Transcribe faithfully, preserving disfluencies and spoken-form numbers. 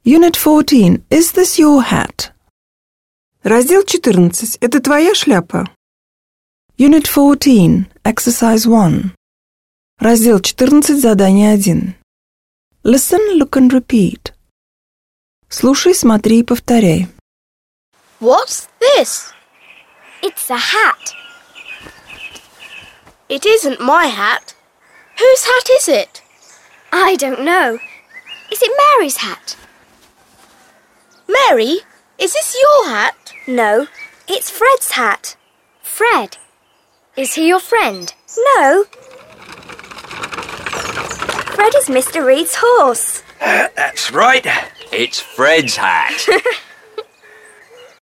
Unit fourteen. Is this your hat? Раздел четырнадцать. Это твоя шляпа? Unit fourteen. Exercise one. Раздел четырнадцать. Задание один. Listen, look and repeat. Слушай, смотри и повторяй. What's this? It's a hat. It isn't my hat. Whose hat is it? I don't know. Is it Mary's hat? Mary, is this your hat? No, it's Fred's hat. Fred? Is he your friend? No. Fred is Mister Reed's horse. Uh, that's right. It's Fred's hat.